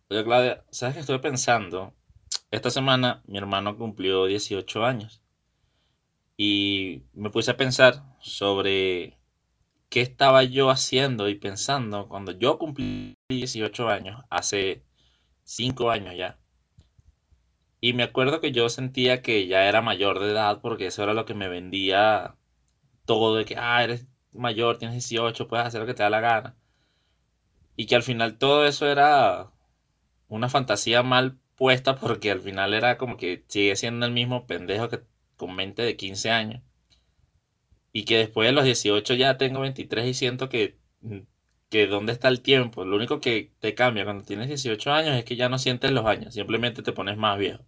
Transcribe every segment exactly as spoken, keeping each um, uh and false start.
Oye, Claudia, ¿sabes qué estuve pensando? Esta semana mi hermano cumplió dieciocho años y me puse a pensar sobre qué estaba yo haciendo y pensando cuando yo cumplí dieciocho años, hace cinco años ya. Y me acuerdo que yo sentía que ya era mayor de edad porque eso era lo que me vendía todo de que, ah, eres mayor, tienes dieciocho, puedes hacer lo que te da la gana. Y que al final todo eso era una fantasía mal puesta porque al final era como que sigue siendo el mismo pendejo que con mente de quince años. Y que después de los dieciocho ya tengo veintitrés y siento que, que dónde está el tiempo. Lo único que te cambia cuando tienes dieciocho años es que ya no sientes los años, simplemente te pones más viejo.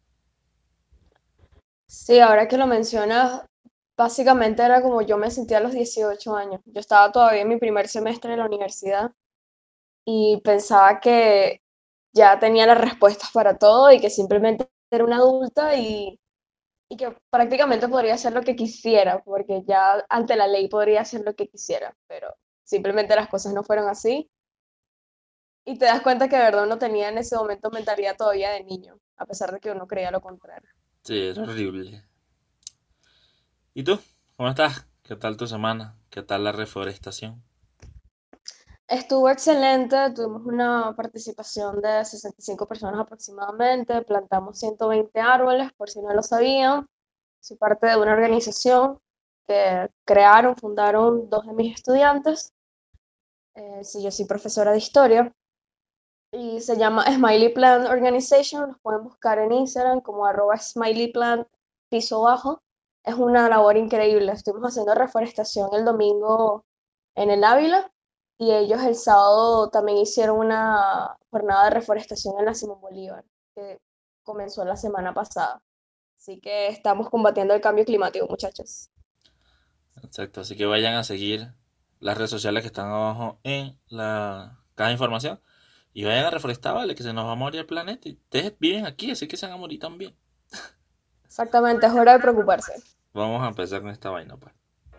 Sí, ahora que lo mencionas, básicamente era como yo me sentía a los dieciocho años. Yo estaba todavía en mi primer semestre de la universidad y pensaba que ya tenía las respuestas para todo y que simplemente era una adulta y, y que prácticamente podría hacer lo que quisiera, porque ya ante la ley podría hacer lo que quisiera, pero simplemente las cosas no fueron así y te das cuenta que de verdad uno tenía en ese momento mentalidad todavía de niño, a pesar de que uno creía lo contrario. Sí, es horrible. ¿Y tú? ¿Cómo estás? ¿Qué tal tu semana? ¿Qué tal la reforestación? Estuvo excelente, tuvimos una participación de sesenta y cinco personas aproximadamente, plantamos ciento veinte árboles, por si no lo sabían. Soy parte de una organización que crearon, fundaron dos de mis estudiantes. Eh, sí, yo soy profesora de historia y se llama Smiley Plant Organization. Los pueden buscar en Instagram como arroba Smiley Plant piso bajo. Es una labor increíble. Estuvimos haciendo reforestación el domingo en el Ávila y ellos el sábado también hicieron una jornada de reforestación en la Simón Bolívar, que comenzó la semana pasada. Así que estamos combatiendo el cambio climático, muchachos. Exacto, así que vayan a seguir las redes sociales que están abajo en la caja de información y vayan a reforestar, vale, que se nos va a morir el planeta. Y ustedes viven aquí, así que se van a morir también. Exactamente, es hora de preocuparse. Vamos a empezar con esta vaina, pues.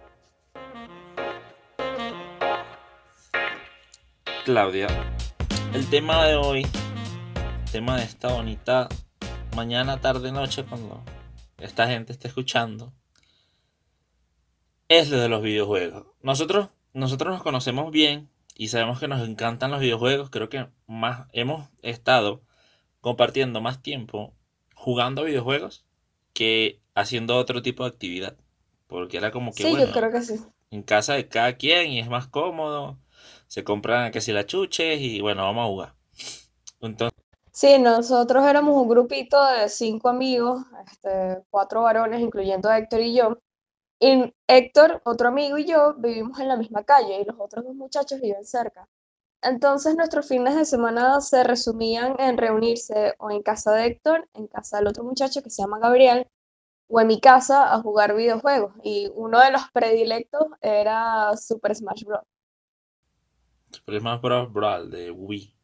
Claudia, el tema de hoy, tema de esta bonita mañana, tarde, noche, cuando esta gente esté escuchando, es lo de los videojuegos. Nosotros, nosotros nos conocemos bien y sabemos que nos encantan los videojuegos. Creo que más hemos estado compartiendo más tiempo jugando videojuegos que haciendo otro tipo de actividad. Porque era como que, Sí, yo bueno, creo que sí. en casa de cada quien y es más cómodo. Se compran que si la chuches y bueno, vamos a jugar. Entonces, Sí, nosotros éramos un grupito de cinco amigos, este, cuatro varones, incluyendo a Héctor y yo. Y Héctor, otro amigo y yo vivimos en la misma calle y los otros dos muchachos viven cerca. Entonces nuestros fines de semana se resumían en reunirse o en casa de Héctor, en casa del otro muchacho que se llama Gabriel, o en mi casa a jugar videojuegos. Y uno de los predilectos era Super Smash Bros. Super Smash Bros. Brawl de Wii.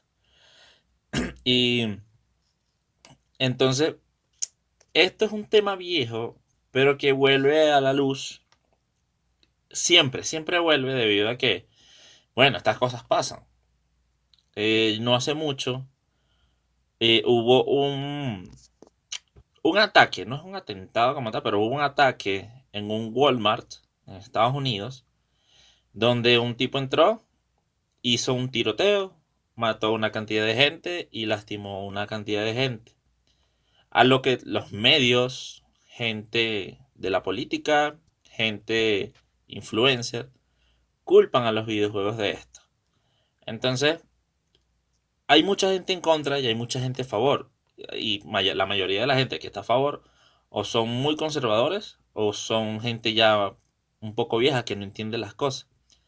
Y entonces, esto es un tema viejo, pero que vuelve a la luz. Siempre, siempre vuelve debido a que, bueno, estas cosas pasan. Eh, no hace mucho eh, hubo un, un ataque, no es un atentado como tal, pero hubo un ataque en un Walmart en Estados Unidos, donde un tipo entró, hizo un tiroteo, mató a una cantidad de gente y lastimó a una cantidad de gente. A lo que los medios, gente de la política, gente influencer, culpan a los videojuegos de esto. Entonces, hay mucha gente en contra y hay mucha gente a favor. Y maya- la mayoría de la gente que está a favor o son muy conservadores o son gente ya un poco vieja que no entiende las cosas.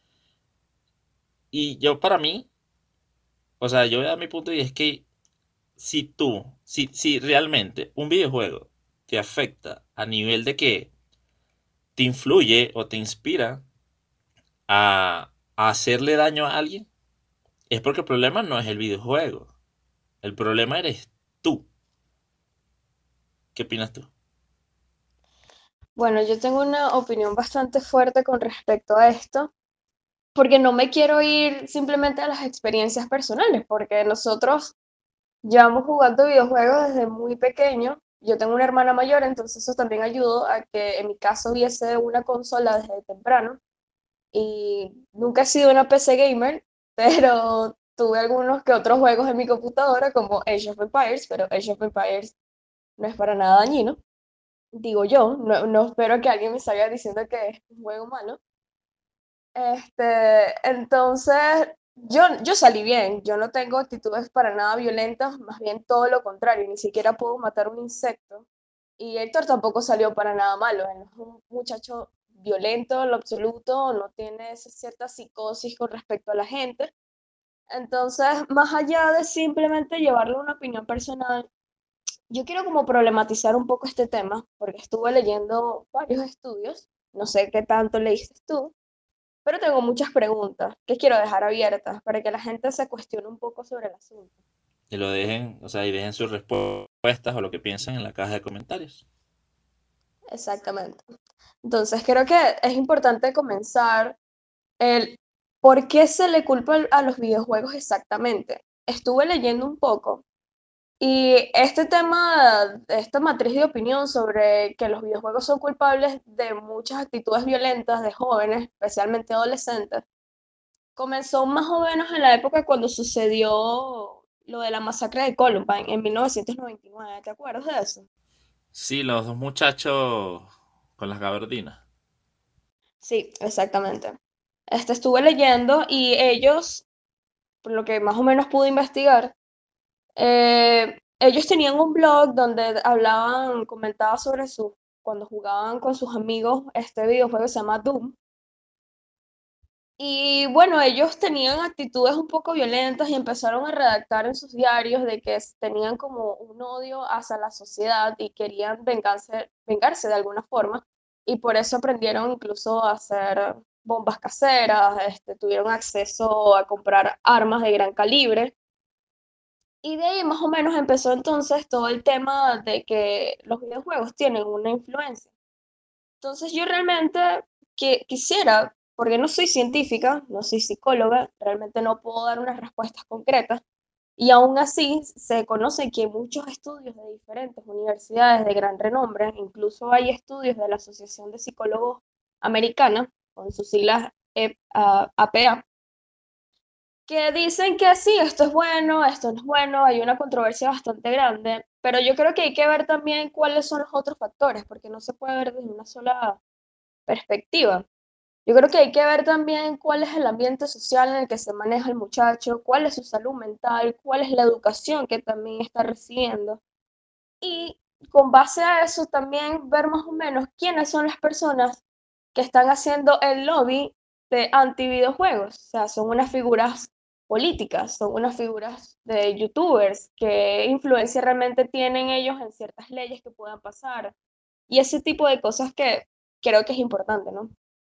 Y yo para mí, o sea, yo voy a dar mi punto y es que si tú, si, si realmente un videojuego te afecta a nivel de que te influye o te inspira a, a hacerle daño a alguien, es porque el problema no es el videojuego. El problema eres tú. ¿Qué opinas tú? Bueno, yo tengo una opinión bastante fuerte con respecto a esto, porque no me quiero ir simplemente a las experiencias personales, porque nosotros Llevamos jugando videojuegos desde muy pequeño. Yo tengo una hermana mayor, entonces eso también ayudó a que en mi caso hubiese una consola desde temprano. Y nunca he sido una P C gamer, pero tuve algunos que otros juegos en mi computadora como Age of Empires, pero Age of Empires no es para nada dañino. Digo yo, no, no espero que alguien me salga diciendo que es un juego malo. Este, entonces, yo, yo salí bien, yo no tengo actitudes para nada violentas, más bien todo lo contrario, ni siquiera puedo matar un insecto. Y Héctor tampoco salió para nada malo, él no es un muchacho violento en lo absoluto, no tiene esa cierta psicosis con respecto a la gente. Entonces, más allá de simplemente llevarle una opinión personal, yo quiero como problematizar un poco este tema, porque estuve leyendo varios estudios, no sé qué tanto leíste tú, pero tengo muchas preguntas que quiero dejar abiertas para que la gente se cuestione un poco sobre el asunto. Y lo dejen, o sea, y dejen sus respuestas o lo que piensan en la caja de comentarios. Exactamente. Entonces, creo que es importante comenzar el por qué se le culpa a los videojuegos exactamente. Estuve leyendo un poco y este tema, esta matriz de opinión sobre que los videojuegos son culpables de muchas actitudes violentas de jóvenes, especialmente adolescentes, comenzó más o menos en la época cuando sucedió lo de la masacre de Columbine en mil novecientos noventa y nueve. ¿Te acuerdas de eso? Sí, los dos muchachos con las gabardinas. Sí, exactamente. Este, estuve leyendo y ellos, por lo que más o menos pude investigar, eh, ellos tenían un blog donde hablaban, comentaban sobre su, cuando jugaban con sus amigos este videojuego que se llama Doom. Y bueno, ellos tenían actitudes un poco violentas y empezaron a redactar en sus diarios de que s- tenían como un odio hacia la sociedad y querían vengarse, vengarse de alguna forma. Y por eso aprendieron incluso a hacer bombas caseras, este, tuvieron acceso a comprar armas de gran calibre. Y de ahí más o menos empezó entonces todo el tema de que los videojuegos tienen una influencia. Entonces yo realmente que, quisiera, porque no soy científica, no soy psicóloga, realmente no puedo dar unas respuestas concretas, y aún así se conoce que muchos estudios de diferentes universidades de gran renombre, incluso hay estudios de la Asociación de Psicólogos Americana, con sus siglas E- a- APA, que dicen que sí, esto es bueno, esto no es bueno, hay una controversia bastante grande, pero yo creo que hay que ver también cuáles son los otros factores, porque no se puede ver desde una sola perspectiva. Yo creo que hay que ver también cuál es el ambiente social en el que se maneja el muchacho, cuál es su salud mental, cuál es la educación que también está recibiendo. Y con base a eso también ver más o menos quiénes son las personas que están haciendo el lobby de anti-videojuegos. O sea, son unas figuras políticas, son unas figuras de youtubers, qué influencia realmente tienen ellos en ciertas leyes que puedan pasar. Y ese tipo de cosas que creo que es importante, ¿no?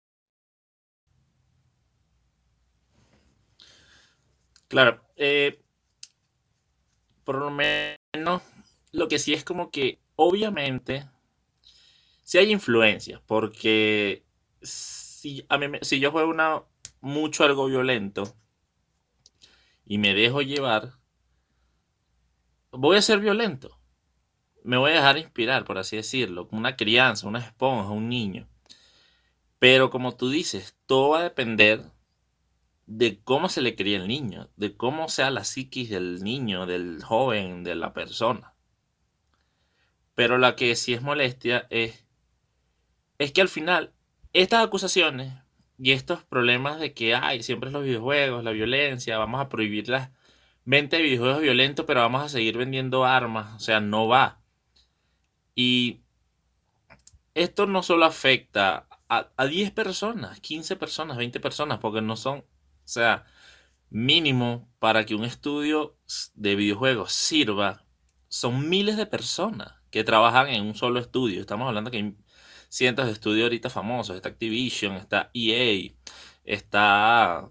Claro, eh, por lo menos lo que sí es como que obviamente sí hay influencia, porque si, a mí, me- si yo juego una, mucho algo violento y me dejo llevar, voy a ser violento. Me voy a dejar inspirar, por así decirlo, como una crianza, una esponja, un niño. Pero como tú dices, todo va a depender de cómo se le cría el niño, de cómo sea la psiquis del niño, del joven, de la persona. Pero la que sí es molestia es, es que al final estas acusaciones y estos problemas de que hay siempre los videojuegos, la violencia, vamos a prohibir las venta de videojuegos violentos, pero vamos a seguir vendiendo armas, o sea, no va. Y esto no solo afecta a, a diez personas, quince personas, veinte personas, porque no son, o sea, mínimo para que un estudio de videojuegos sirva, son miles de personas que trabajan en un solo estudio. Estamos hablando que hay cientos de estudios ahorita famosos. Está Activision, está E A, está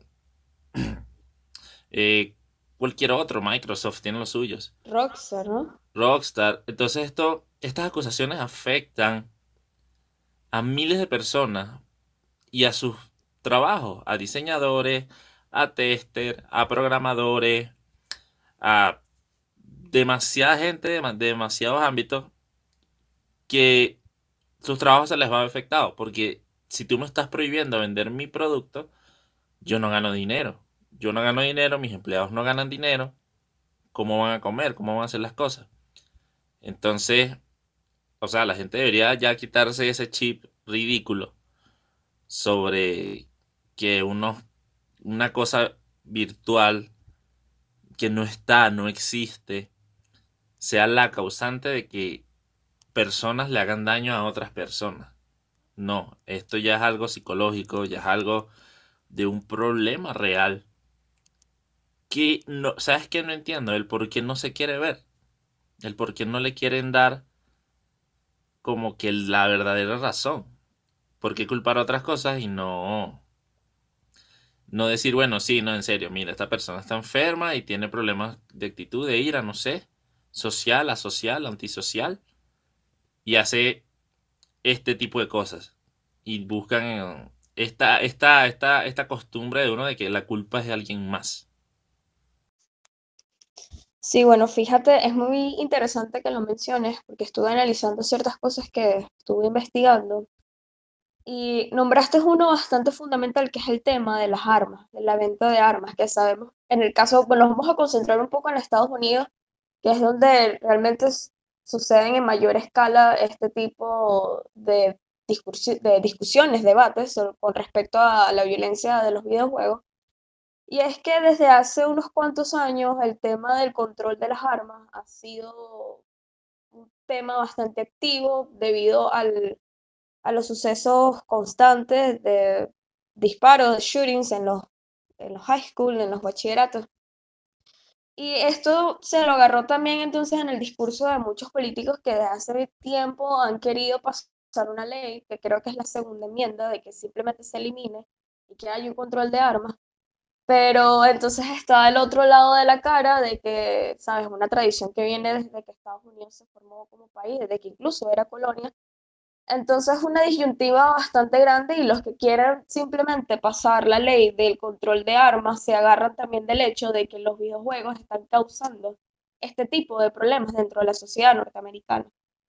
eh, cualquier otro, Microsoft tiene los suyos, Rockstar, ¿no? Rockstar. Entonces esto, estas acusaciones afectan a miles de personas y a sus trabajos, a diseñadores, a tester, a programadores, a demasiada gente de, de demasiados ámbitos que sus trabajos se les va a ver afectados. Porque si tú me estás prohibiendo vender mi producto, yo no gano dinero. Yo no gano dinero, mis empleados no ganan dinero. ¿Cómo van a comer? ¿Cómo van a hacer las cosas? Entonces, o sea, la gente debería ya quitarse ese chip ridículo sobre que uno, una cosa virtual que no está, no existe, sea la causante de que personas le hagan daño a otras personas. No, esto ya es algo psicológico, ya es algo de un problema real. Que no, ¿sabes qué? No entiendo el por qué no se quiere ver, el por qué no le quieren dar como que la verdadera razón. ¿Por qué culpar a otras cosas y no, no decir, bueno, sí, no, en serio, mira, esta persona está enferma y tiene problemas de actitud, de ira, no sé, social, asocial, antisocial, y hace este tipo de cosas. Y buscan eh, esta, esta, esta, esta costumbre de uno de que la culpa es de alguien más. Sí, bueno, fíjate, es muy interesante que lo menciones porque estuve analizando ciertas cosas que estuve investigando y nombraste uno bastante fundamental que es el tema de las armas, de la venta de armas, que sabemos, en el caso, bueno, nos vamos a concentrar un poco en Estados Unidos, que es donde realmente s- suceden en mayor escala este tipo de, discursi- de discusiones, debates sobre- con respecto a la violencia de los videojuegos. Y es que desde hace unos cuantos años el tema del control de las armas ha sido un tema bastante activo debido al, a los sucesos constantes de disparos, de shootings en los, en los high school, en los bachilleratos. Y esto se lo agarró también entonces en el discurso de muchos políticos que desde hace tiempo han querido pasar una ley, que creo que es la segunda enmienda, de que simplemente se elimine y que haya un control de armas. Pero entonces está el otro lado de la cara de que, sabes, una tradición que viene desde que Estados Unidos se formó como país, desde que incluso era colonia. Entonces, una disyuntiva bastante grande y los que quieren simplemente pasar la ley del control de armas se agarran también del hecho de que los videojuegos están causando este tipo de problemas dentro de la sociedad norteamericana.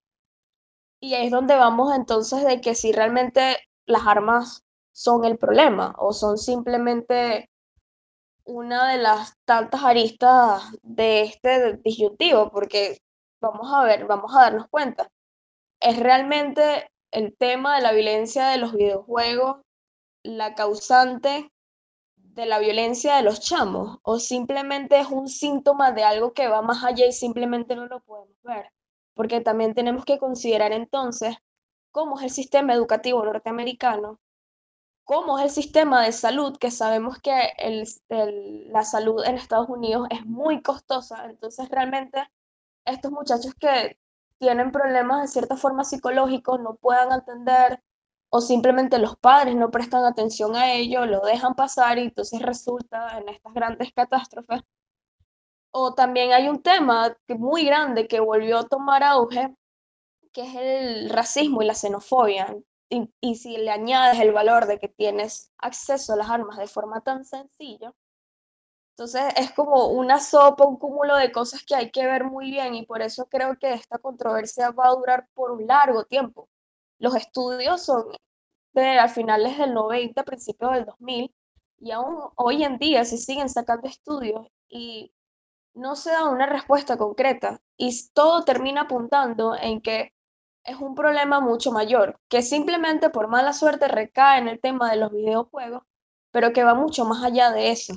Y ahí es donde vamos entonces de que si realmente las armas son el problema o son simplemente una de las tantas aristas de este disyuntivo, porque vamos a ver, vamos a darnos cuenta, ¿es realmente el tema de la violencia de los videojuegos la causante de la violencia de los chamos? ¿O simplemente es un síntoma de algo que va más allá y simplemente no lo podemos ver? Porque también tenemos que considerar entonces cómo es el sistema educativo norteamericano, cómo es el sistema de salud, que sabemos que el- el- la salud en Estados Unidos es muy costosa. Entonces realmente estos muchachos que tienen problemas de cierta forma psicológicos no puedan atender o simplemente los padres no prestan atención a ello, lo dejan pasar y entonces resulta en estas grandes catástrofes. O también hay un tema que muy grande que volvió a tomar auge, que es el racismo y la xenofobia. Y, y si le añades el valor de que tienes acceso a las armas de forma tan sencilla, entonces es como una sopa, un cúmulo de cosas que hay que ver muy bien y por eso creo que esta controversia va a durar por un largo tiempo. Los estudios son de a finales del noventa, principios del dos mil y aún hoy en día se siguen sacando estudios y no se da una respuesta concreta y todo termina apuntando en que es un problema mucho mayor, que simplemente por mala suerte recae en el tema de los videojuegos, pero que va mucho más allá de eso.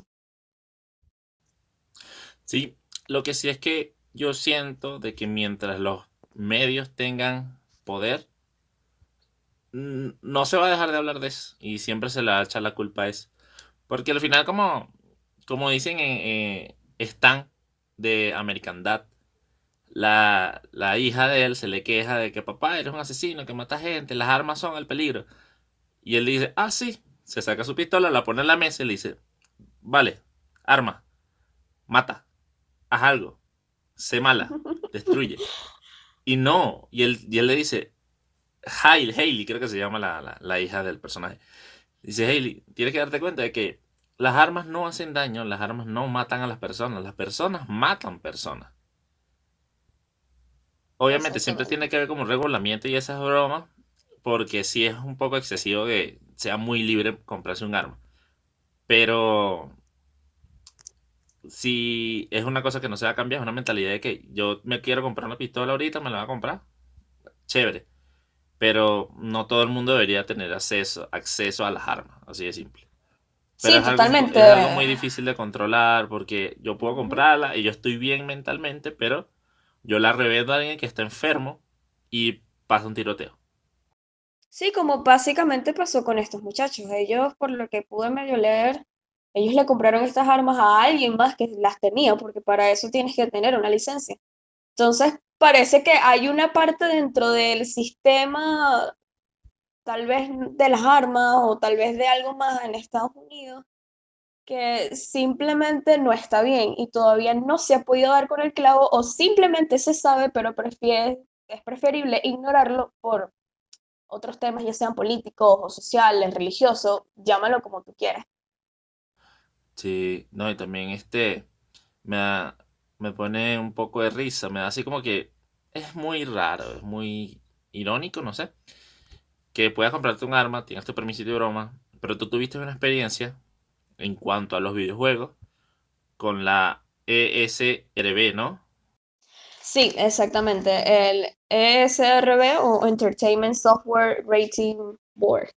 Sí, lo que sí es que yo siento de que mientras los medios tengan poder, mm, no se va a dejar de hablar de eso y siempre se le va a echar la culpa a eso. Porque al final, como, como dicen en eh, Stan de American Dad, la, la hija de él se le queja de que papá, eres un asesino que mata gente, las armas son el peligro. Y él dice, ah, sí, se saca su pistola, la pone en la mesa y le dice, vale, arma, mata, haz algo, sé mala, destruye. Y no, y él, y él le dice, Hailey, Hailey, creo que se llama la, la, la hija del personaje. Dice, Hailey, tienes que darte cuenta de que las armas no hacen daño, las armas no matan a las personas, las personas matan personas. Obviamente siempre Exactamente. tiene que haber como un regulamiento y esas bromas, porque sí es un poco excesivo que sea muy libre comprarse un arma. Pero si es una cosa que no se va a cambiar, es una mentalidad de que yo me quiero comprar una pistola ahorita, me la voy a comprar, chévere. Pero no todo el mundo debería tener acceso, acceso a las armas, así de simple. Pero Sí, es algo, un po- totalmente. es algo muy difícil de controlar porque yo puedo Ujú. comprarla y yo estoy bien mentalmente, pero yo la revendo a alguien que está enfermo y pasa un tiroteo. Sí, como básicamente pasó con estos muchachos. Ellos, por lo que pude medio leer, ellos le compraron estas armas a alguien más que las tenía, porque para eso tienes que tener una licencia. Entonces, parece que hay una parte dentro del sistema, tal vez de las armas o tal vez de algo más en Estados Unidos, que simplemente no está bien y todavía no se ha podido dar con el clavo o simplemente se sabe, pero prefiere, es preferible ignorarlo por otros temas, ya sean políticos o sociales, religiosos, llámalo como tú quieras. Sí, no, y también este me da- me pone un poco de risa, me da así como que es muy raro, es muy irónico, no sé, que puedas comprarte un arma, tienes tu permisito de broma, pero tú tuviste una experiencia en cuanto a los videojuegos con la E S R B, ¿no? Sí, exactamente. El E S R B o Entertainment Software Rating Board.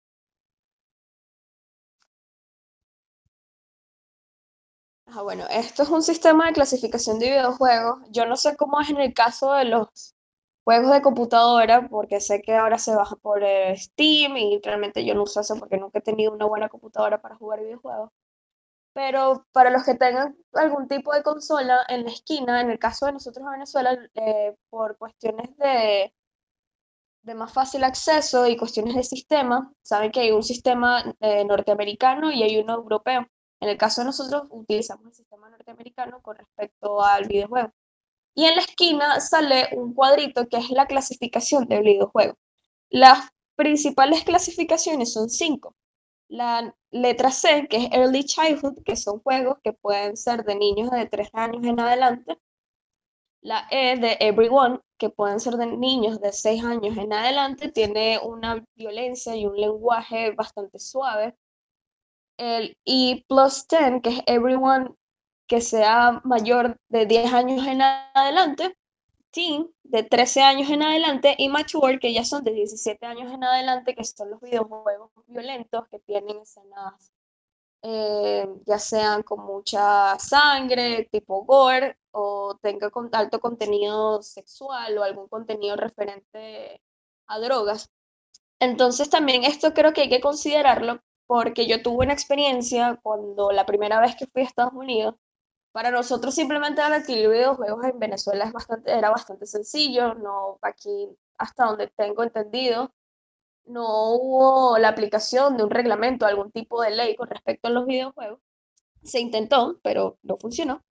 Ah, bueno, esto es un sistema de clasificación de videojuegos. Yo no sé cómo es en el caso de los juegos de computadora, porque sé que ahora se baja por eh, Steam y realmente yo no uso eso porque nunca he tenido una buena computadora para jugar videojuegos. Pero para los que tengan algún tipo de consola en la esquina, en el caso de nosotros en Venezuela, eh, por cuestiones de, de más fácil acceso y cuestiones de sistema, saben que hay un sistema eh, norteamericano y hay uno europeo. En el caso de nosotros, utilizamos el sistema norteamericano con respecto al videojuego. Y en la esquina sale un cuadrito que es la clasificación del videojuego. Las principales clasificaciones son cinco. La letra C, que es Early Childhood, que son juegos que pueden ser de niños de tres años en adelante. La E de Everyone, que pueden ser de niños de seis años en adelante, tiene una violencia y un lenguaje bastante suave. El E plus diez, que es Everyone que sea mayor de diez años en adelante. Teen, de trece años en adelante. Y Mature, que ya son de diecisiete años en adelante, que son los videojuegos violentos que tienen escenas eh, ya sean con mucha sangre, tipo gore, o tenga con alto contenido sexual o algún contenido referente a drogas. Entonces también esto creo que hay que considerarlo porque yo tuve una experiencia cuando la primera vez que fui a Estados Unidos. Para nosotros simplemente adquirir videojuegos en Venezuela es bastante, era bastante sencillo, no aquí hasta donde tengo entendido no hubo la aplicación de un reglamento, algún tipo de ley con respecto a los videojuegos. Se intentó, pero no funcionó.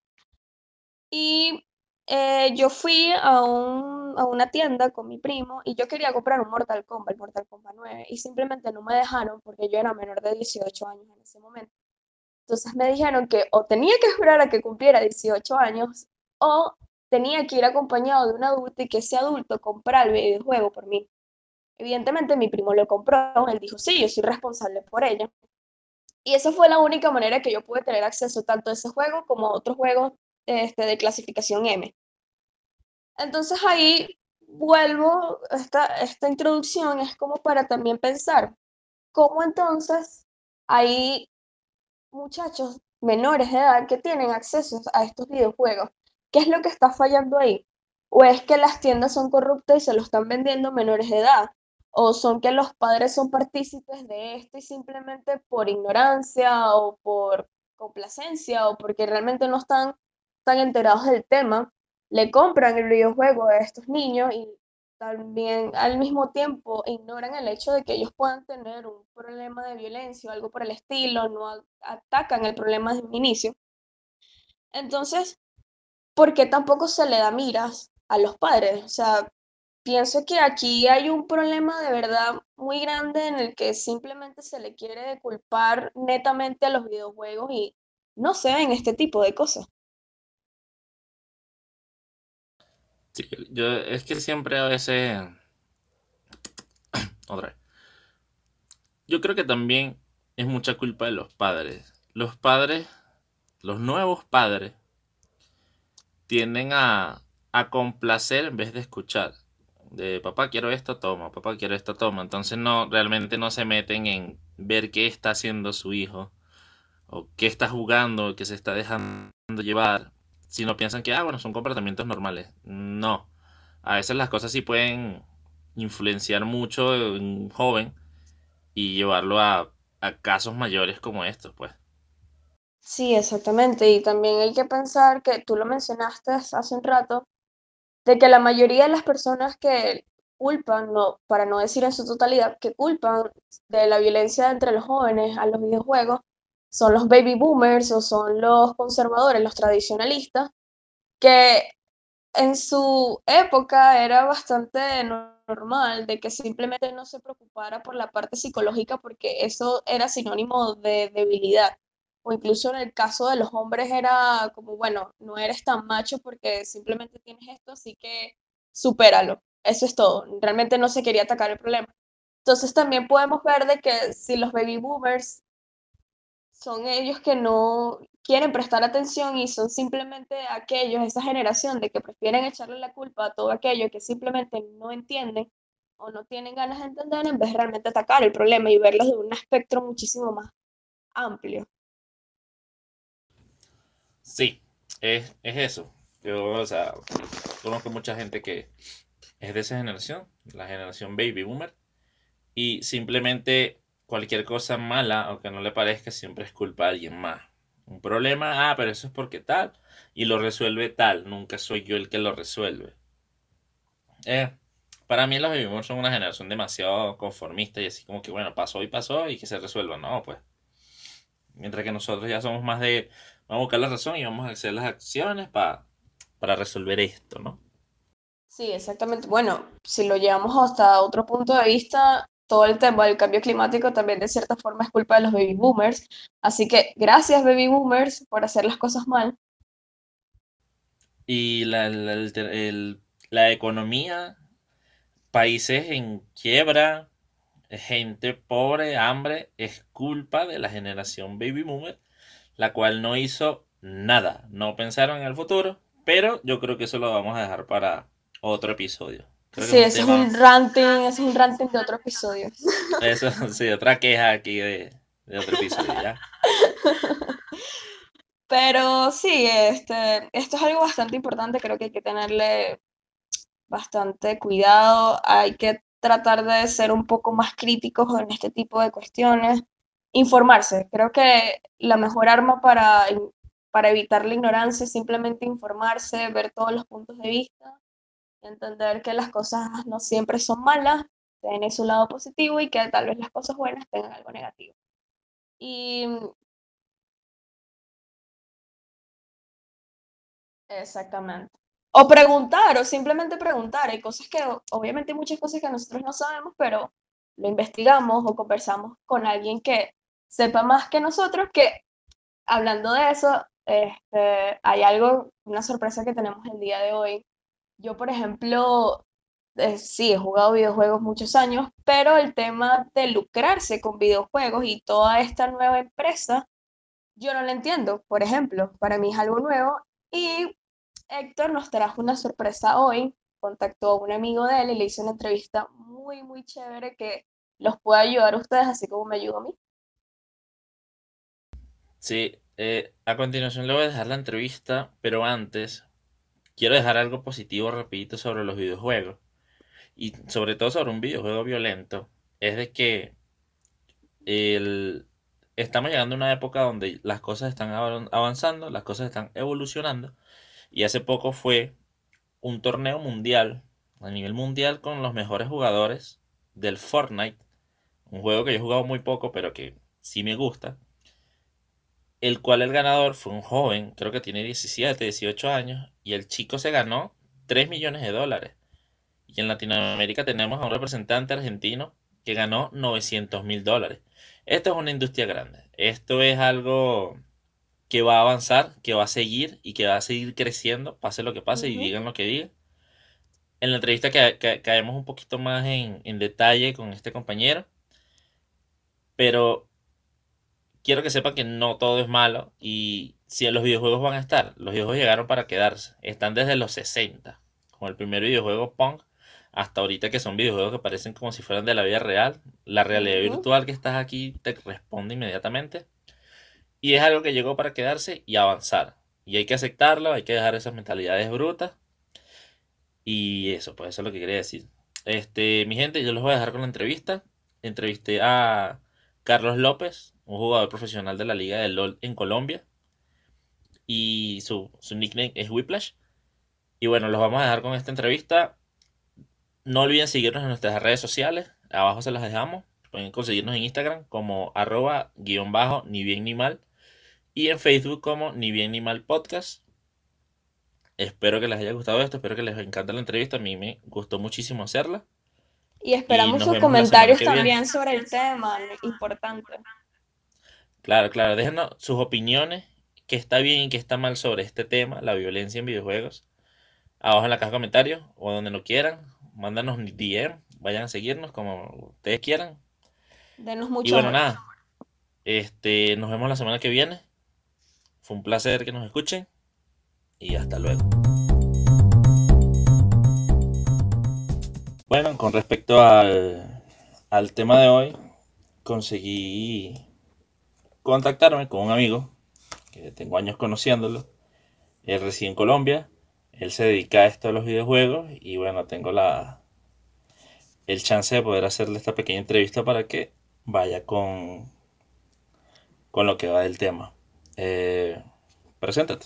Y eh, yo fui a, un- a una tienda con mi primo y yo quería comprar un Mortal Kombat, el Mortal Kombat nueve, y simplemente no me dejaron porque yo era menor de dieciocho años en ese momento. Entonces me dijeron que o tenía que esperar a que cumpliera dieciocho años o tenía que ir acompañado de un adulto y que ese adulto comprara el videojuego por mí. Evidentemente mi primo lo compró, él dijo, sí, yo soy responsable por ello. Y esa fue la única manera que yo pude tener acceso tanto a ese juego como a otros juegos este, de clasificación M. Entonces ahí vuelvo, esta, esta introducción es como para también pensar cómo entonces hay muchachos menores de edad que tienen acceso a estos videojuegos. ¿Qué es lo que está fallando ahí? ¿O es que las tiendas son corruptas y se lo están vendiendo a menores de edad? ¿O son que los padres son partícipes de esto y simplemente por ignorancia o por complacencia o porque realmente no están tan enterados del tema, le compran el videojuego a estos niños y también al mismo tiempo ignoran el hecho de que ellos puedan tener un problema de violencia o algo por el estilo, no a- atacan el problema desde un inicio? Entonces, ¿por qué tampoco se le da miras a los padres? O sea, pienso que aquí hay un problema de verdad muy grande en el que simplemente se le quiere culpar netamente a los videojuegos y no se ven este tipo de cosas. Sí, yo es que siempre a veces, otra vez, yo creo que también es mucha culpa de los padres. Los padres, los nuevos padres, tienden a, a complacer en vez de escuchar. De papá quiero esto, toma, papá quiero esto, toma. Entonces no, realmente no se meten en ver qué está haciendo su hijo, o qué está jugando, qué se está dejando llevar, sino piensan que, ah, bueno, son comportamientos normales. No. A veces las cosas sí pueden influenciar mucho en un joven y llevarlo a, a casos mayores como estos, pues. Sí, exactamente. Y también hay que pensar que tú lo mencionaste hace un rato, de que la mayoría de las personas que culpan, no, para no decir en su totalidad, que culpan de la violencia entre los jóvenes a los videojuegos, son los baby boomers o son los conservadores, los tradicionalistas, que en su época era bastante normal de que simplemente no se preocupara por la parte psicológica porque eso era sinónimo de debilidad. O incluso en el caso de los hombres era como, bueno, no eres tan macho porque simplemente tienes esto, así que supéralo. Eso es todo. Realmente no se quería atacar el problema. Entonces también podemos ver de que si los baby boomers son ellos que no quieren prestar atención y son simplemente aquellos, esa generación de que prefieren echarle la culpa a todo aquello que simplemente no entienden o no tienen ganas de entender en vez de realmente atacar el problema y verlo de un espectro muchísimo más amplio. Sí, es, es eso. Yo, o sea, conozco mucha gente que es de esa generación, la generación baby boomer, y simplemente cualquier cosa mala, aunque no le parezca, siempre es culpa de alguien más. Un problema, ah, pero eso es porque tal, y lo resuelve tal, nunca soy yo el que lo resuelve. Eh, para mí los baby boomers son una generación demasiado conformista y así como que, bueno, pasó y pasó y que se resuelva. No, pues. Mientras que nosotros ya somos más de, vamos a buscar la razón y vamos a hacer las acciones pa- para resolver esto, ¿no? Sí, exactamente. Bueno, si lo llevamos hasta otro punto de vista, todo el tema del cambio climático también de cierta forma es culpa de los baby boomers. Así que gracias baby boomers por hacer las cosas mal. Y la, la, el- el- la economía, países en quiebra, gente pobre, hambre, es culpa de la generación baby boomer, la cual no hizo nada, no pensaron en el futuro, pero yo creo que eso lo vamos a dejar para otro episodio. Creo que Sí, es un ese es tema, un ranting, ese es un ranting de otro episodio. eso sí, otra queja aquí de, de otro episodio, ¿ya? Pero sí, este, esto es algo bastante importante, creo que hay que tenerle bastante cuidado, hay que tratar de ser un poco más críticos en este tipo de cuestiones, informarse, creo que la mejor arma para, para evitar la ignorancia es simplemente informarse, ver todos los puntos de vista, entender que las cosas no siempre son malas, tienen su lado positivo y que tal vez las cosas buenas tengan algo negativo. Y exactamente. O preguntar, o simplemente preguntar. Hay cosas que, obviamente hay muchas cosas que nosotros no sabemos, pero lo investigamos o conversamos con alguien que sepa más que nosotros, que hablando de eso, este, hay algo, una sorpresa que tenemos el día de hoy. Yo, por ejemplo, eh, sí, he jugado videojuegos muchos años, pero el tema de lucrarse con videojuegos y toda esta nueva empresa, yo no lo entiendo. Por ejemplo, para mí es algo nuevo y Héctor nos trajo una sorpresa hoy. Contactó a un amigo de él y le hizo una entrevista muy, muy chévere que los puede ayudar a ustedes, así como me ayudó a mí. Sí, eh, a continuación le voy a dejar la entrevista, pero antes quiero dejar algo positivo rapidito sobre los videojuegos y sobre todo sobre un videojuego violento. Es de que el- estamos llegando a una época donde las cosas están avan- avanzando, las cosas están evolucionando y hace poco fue un torneo mundial, a nivel mundial con los mejores jugadores del Fortnite, un juego que yo he jugado muy poco pero que sí me gusta, el cual el ganador fue un joven, creo que tiene diecisiete, dieciocho años, y el chico se ganó tres millones de dólares. Y en Latinoamérica tenemos a un representante argentino que ganó novecientos mil dólares. Esto es una industria grande. Esto es algo que va a avanzar, que va a seguir y que va a seguir creciendo, pase lo que pase y Ujú. digan lo que digan. En la entrevista ca- ca- caemos un poquito más en, en detalle con este compañero, pero quiero que sepan que no todo es malo y si los videojuegos van a estar, los videojuegos llegaron para quedarse, están desde los sesenta, con el primer videojuego Pong, hasta ahorita que son videojuegos que parecen como si fueran de la vida real, la realidad Ujú. virtual que estás aquí te responde inmediatamente y es algo que llegó para quedarse y avanzar. Y hay que aceptarlo, hay que dejar esas mentalidades brutas y eso, pues eso es lo que quería decir. Este, mi gente, yo los voy a dejar con la entrevista. Entrevisté a Carlos López, un jugador profesional de la Liga de LOL en Colombia. Y su, su nickname es Whiplash. Y bueno, los vamos a dejar con esta entrevista. No olviden seguirnos en nuestras redes sociales. Abajo se las dejamos. Pueden conseguirnos en Instagram como arroba guión bajo ni bien ni mal. Y en Facebook como ni bien ni mal podcast. Espero que les haya gustado esto. Espero que les encante la entrevista. A mí me gustó muchísimo hacerla. Y Y esperamos nos sus vemos la semana comentarios que viene. también sobre el tema, importante. Claro, claro, déjenos sus opiniones, qué está bien y qué está mal sobre este tema, la violencia en videojuegos, abajo en la caja de comentarios o donde no quieran, mándanos un D M, vayan a seguirnos como ustedes quieran. Denos Y mucho bueno, amor. nada, este, nos vemos la semana que viene. Fue un placer que nos escuchen y hasta luego. Bueno, con respecto al, al tema de hoy, conseguí contactarme con un amigo que tengo años conociéndolo. Él reside en Colombia. Él se dedica a esto de los videojuegos y bueno, tengo la, el chance de poder hacerle esta pequeña entrevista para que vaya con, con lo que va del tema. Eh, Preséntate.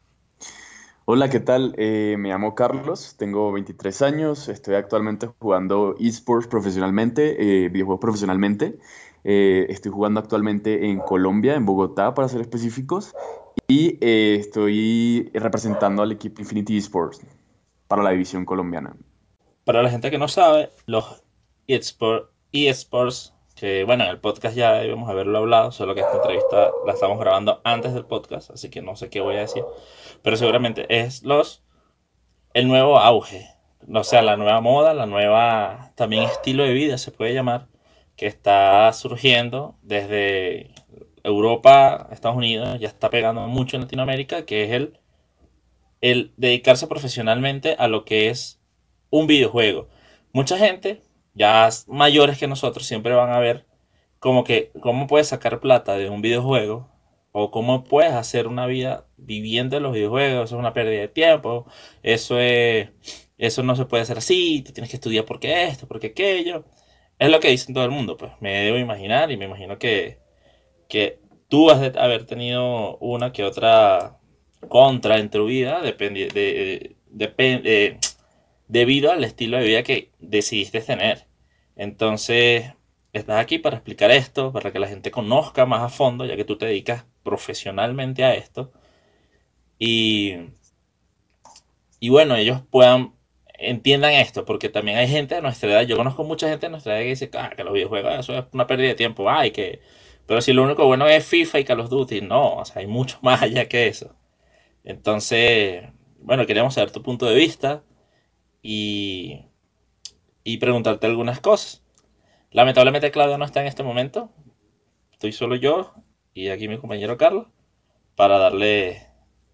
Hola, ¿qué tal? Eh, me llamo Carlos, tengo veintitrés años, estoy actualmente jugando esports profesionalmente, eh, videojuegos profesionalmente. Eh, estoy jugando actualmente en Colombia, en Bogotá, para ser específicos, y eh, estoy representando al equipo Infinity Esports para la división colombiana. Para la gente que no sabe, los eSport- eSports, que bueno, en el podcast ya debemos haberlo hablado, solo que esta entrevista la estamos grabando antes del podcast, así que no sé qué voy a decir, pero seguramente es los el nuevo auge, o sea, la nueva moda, la nueva también estilo de vida se puede llamar, que está surgiendo desde Europa, Estados Unidos, ya está pegando mucho en Latinoamérica, que es el, el dedicarse profesionalmente a lo que es un videojuego. Mucha gente, ya mayores que nosotros, siempre van a ver como que cómo puedes sacar plata de un videojuego o cómo puedes hacer una vida viviendo en los videojuegos. Eso es una pérdida de tiempo, eso es, eso no se puede hacer así, tú tienes que estudiar porque esto, porque aquello. Es lo que dicen todo el mundo, pues me debo imaginar y me imagino que, que tú has de haber tenido una que otra contra en tu vida dependi- de, de- depen- de- debido al estilo de vida que decidiste tener. Entonces, estás aquí para explicar esto, para que la gente conozca más a fondo, ya que tú te dedicas profesionalmente a esto. Y, y bueno, ellos puedan, entiendan esto, porque también hay gente de nuestra edad, yo conozco mucha gente de nuestra edad que dice, ah, que los videojuegos, eso es una pérdida de tiempo, ay, que... Pero si lo único bueno es FIFA y Call of Duty, no, o sea, hay mucho más allá que eso. Entonces, bueno, queríamos saber tu punto de vista y, y preguntarte algunas cosas. Lamentablemente Claudia no está en este momento. Estoy solo yo y aquí mi compañero Carlos para darle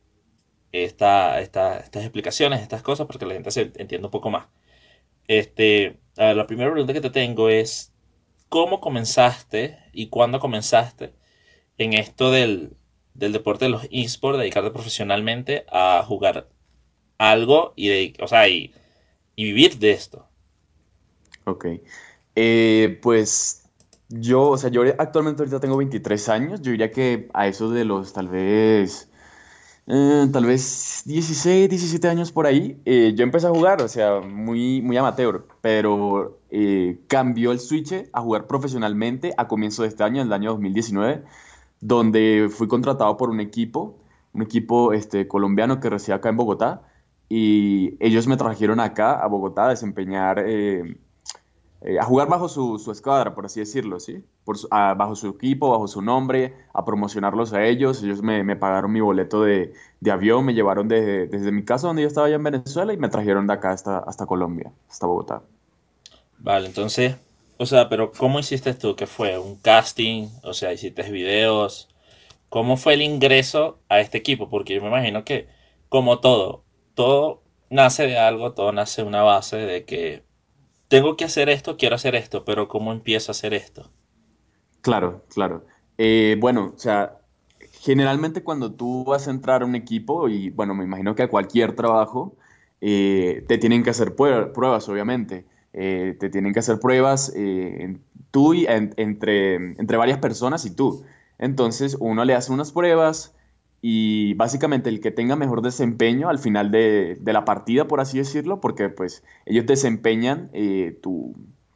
esta, esta- estas explicaciones, estas cosas, para que la gente se entienda un poco más. Este, a ver, la primera pregunta que te tengo es, ¿cómo comenzaste y cuándo comenzaste en esto del, del deporte de los esports, dedicarte profesionalmente a jugar algo y, de- o sea, y, y vivir de esto? Ok. Eh, pues yo, o sea, yo actualmente ahorita tengo veintitrés años, yo diría que a eso de los tal vez Eh, tal vez dieciséis, diecisiete años por ahí, eh, yo empecé a jugar, o sea, muy, muy amateur, pero eh, cambió el switch a jugar profesionalmente a comienzo de este año, en el año dos mil diecinueve, donde fui contratado por un equipo, un equipo este, colombiano que reside acá en Bogotá, y ellos me trajeron acá a Bogotá a desempeñar eh, eh, a jugar bajo su, su escuadra, por así decirlo, ¿sí? Por su- a- bajo su equipo, bajo su nombre, a promocionarlos a ellos. Ellos me, me pagaron mi boleto de, de avión, me llevaron desde, desde mi casa donde yo estaba allá en Venezuela y me trajeron de acá hasta, hasta Colombia, hasta Bogotá. Vale, entonces, o sea, pero ¿cómo hiciste tú? ¿Qué fue? ¿Un casting? O sea, ¿hiciste videos? ¿Cómo fue el ingreso a este equipo? Porque yo me imagino que, como todo, todo nace de algo, todo nace de una base de que tengo que hacer esto, quiero hacer esto, pero ¿cómo empiezo a hacer esto? Claro, claro. Eh, bueno, o sea, generalmente cuando tú vas a entrar a un equipo, y bueno, me imagino que a cualquier trabajo, eh, te tienen que hacer pue- pruebas, obviamente. Eh, te tienen que hacer pruebas eh, en- tú y en- entre, entre varias personas y tú. Entonces, uno le hace unas pruebas y básicamente el que tenga mejor desempeño al final de, de la partida, por así decirlo, porque pues ellos desempeñan eh, tu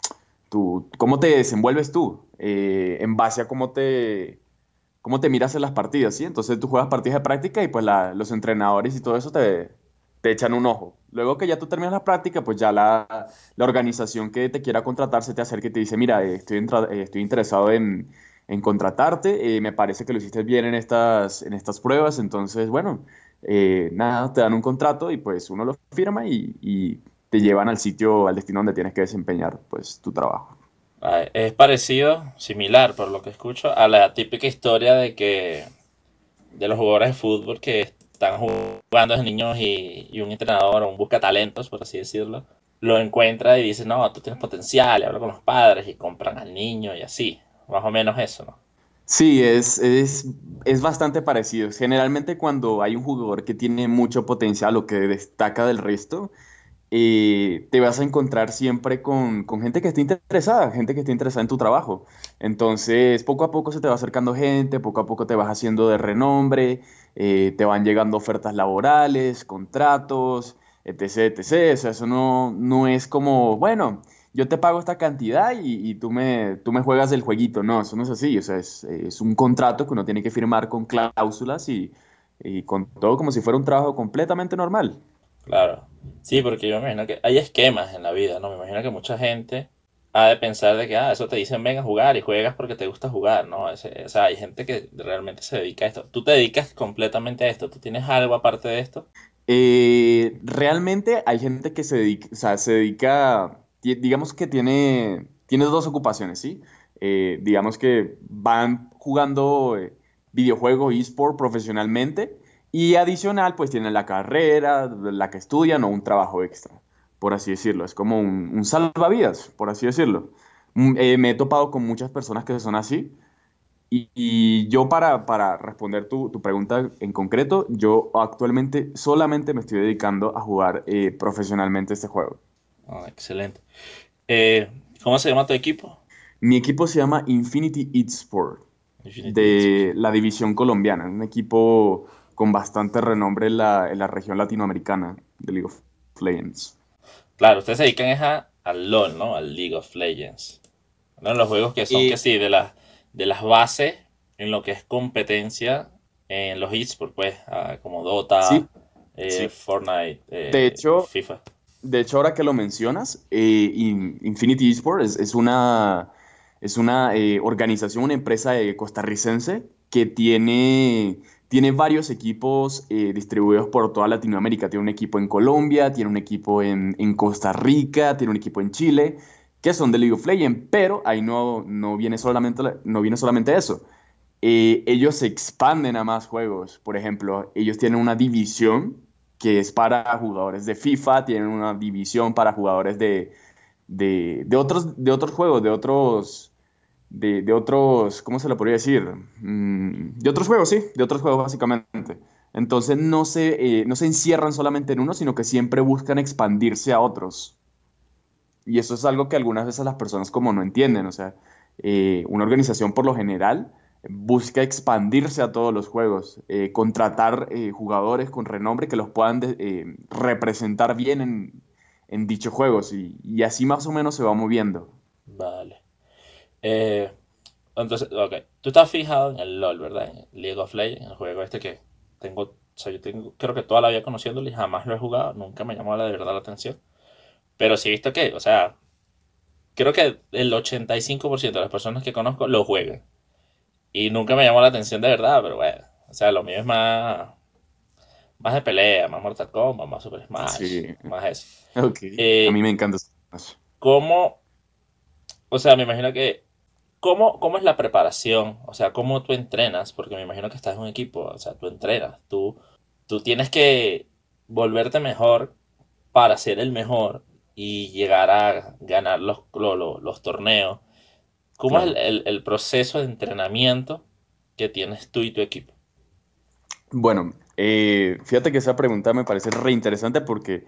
tú, cómo te desenvuelves tú eh, en base a cómo te, cómo te miras en las partidas, ¿sí? Entonces tú juegas partidas de práctica y pues la- los entrenadores y todo eso te, te echan un ojo. Luego que ya tú terminas la práctica, pues ya la, la organización que te quiera contratar se te acerca y te dice, mira, eh, estoy, entra- eh, estoy interesado en, en contratarte, eh, me parece que lo hiciste bien en estas, en estas pruebas, entonces, bueno, eh, nada, te dan un contrato y pues uno lo firma y, y te llevan al sitio, al destino donde tienes que desempeñar pues tu trabajo. Ah, es parecido, similar, por lo que escucho, a la típica historia de que de los jugadores de fútbol que están jugando desde niños y, y un entrenador o un buscatalentos, por así decirlo, lo encuentra y dice, no, tú tienes potencial, y habla con los padres y compran al niño y así. Más o menos eso, ¿no? Sí, es, es, es bastante parecido. Generalmente cuando hay un jugador que tiene mucho potencial o que destaca del resto, eh, te vas a encontrar siempre con, con gente que esté interesada, gente que esté interesada en tu trabajo. Entonces, poco a poco se te va acercando gente, poco a poco te vas haciendo de renombre, eh, te van llegando ofertas laborales, contratos, etc, etcétera. O sea, eso no, no es como, bueno, yo te pago esta cantidad y, y tú me, tú me juegas el jueguito. No, eso no es así. O sea, es, es un contrato que uno tiene que firmar con cláusulas y, y con todo como si fuera un trabajo completamente normal. Claro. Sí, porque yo me imagino que hay esquemas en la vida, ¿no? Me imagino que mucha gente ha de pensar de que, ah, eso te dicen ven a jugar y juegas porque te gusta jugar, ¿no? Ese- o sea, hay gente que realmente se dedica a esto. Tú te dedicas completamente a esto. ¿Tú tienes algo aparte de esto? Eh, realmente hay gente que se dedica, o sea, se dedica, ti- digamos que tiene, tiene dos ocupaciones, ¿sí? Eh, digamos que van jugando eh, videojuego eSport profesionalmente y adicional pues tienen la carrera, la que estudian o un trabajo extra, por así decirlo. Es como un, un salvavidas, por así decirlo. Mm, eh, me he topado con muchas personas que son así. Y, y yo para, para responder tu, tu pregunta en concreto, yo actualmente solamente me estoy dedicando a jugar eh, profesionalmente este juego. Ah, excelente. Eh, ¿cómo se llama tu equipo? Mi equipo se llama Infinity Eatsport, Infinity Esports. de la división colombiana, un equipo con bastante renombre en la, en la región latinoamericana de League of Legends. Claro, ustedes se dedican es a, al LOL, ¿no? Al League of Legends. Uno de los juegos que son que Eh, sí, de las de las bases en lo que es competencia en los esports, pues, ah, como Dota, sí, eh, sí. Fortnite, De eh, hecho, FIFA. De hecho, ahora que lo mencionas, eh, In- Infinity Esports es, es una, es una eh, organización, una empresa eh, costarricense que tiene, tiene varios equipos eh, distribuidos por toda Latinoamérica. Tiene un equipo en Colombia, tiene un equipo en, en Costa Rica, tiene un equipo en Chile, que son de League of Legends, pero ahí no, no viene solamente, la- no viene solamente eso. Eh, ellos se expanden a más juegos. Por ejemplo, ellos tienen una división que es para jugadores de FIFA, tienen una división para jugadores de, de, de otros, de otros juegos, de otros, de, de otros, ¿cómo se lo podría decir? Mm, de otros juegos, sí, de otros juegos básicamente. Entonces no se, eh, no se encierran solamente en uno, sino que siempre buscan expandirse a otros. Y eso es algo que algunas veces las personas como no entienden. O sea, eh, una organización por lo general busca expandirse a todos los juegos, eh, contratar eh, jugadores con renombre que los puedan de- eh, representar bien en, en dichos juegos y, y así más o menos se va moviendo. Vale. Eh, entonces, ok. Tú estás fijado en el LOL, ¿verdad? En League of Legends, el juego este que tengo, o sea, yo tengo, creo que toda la vida conociéndolo y jamás lo he jugado, nunca me llamó la de verdad la atención. Pero sí he visto que, o sea, creo que el ochenta y cinco por ciento de las personas que conozco lo juegan. Y nunca me llamó la atención de verdad, pero bueno. O sea, lo mío es más, más de pelea, más Mortal Kombat, más Super Smash, Sí, más eso. ok. A Eh, mí me encanta eso. ¿Cómo? O sea, me imagino que ¿Cómo, cómo es la preparación? O sea, ¿cómo tú entrenas? Porque me imagino que estás en un equipo, o sea, tú entrenas, tú, tú tienes que volverte mejor para ser el mejor y llegar a ganar los, lo- lo- los torneos. ¿Cómo es el, Claro. el- el proceso de entrenamiento que tienes tú y tu equipo? Bueno, eh, fíjate que esa pregunta me parece reinteresante porque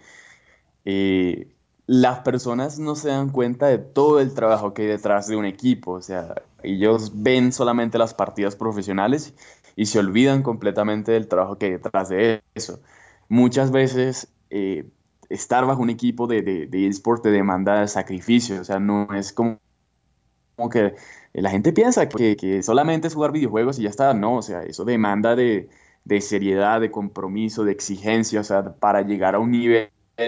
eh, las personas no se dan cuenta de todo el trabajo que hay detrás de un equipo. O sea, ellos ven solamente las partidas profesionales y se olvidan completamente del trabajo que hay detrás de eso. Muchas veces eh, estar bajo un equipo de, de, de eSport te demanda sacrificio. O sea, no es como como que la gente piensa que, que solamente es jugar videojuegos y ya está. No, o sea, eso demanda de, de seriedad, de compromiso, de exigencia, o sea, para llegar a un nivel,